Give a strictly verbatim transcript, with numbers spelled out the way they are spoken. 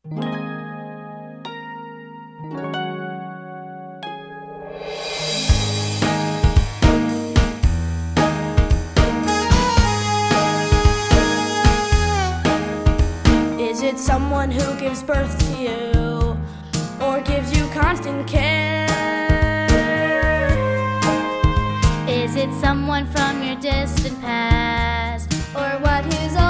Is it someone who gives birth to you, or gives you constant care? Is it someone from your distant past, Or what who's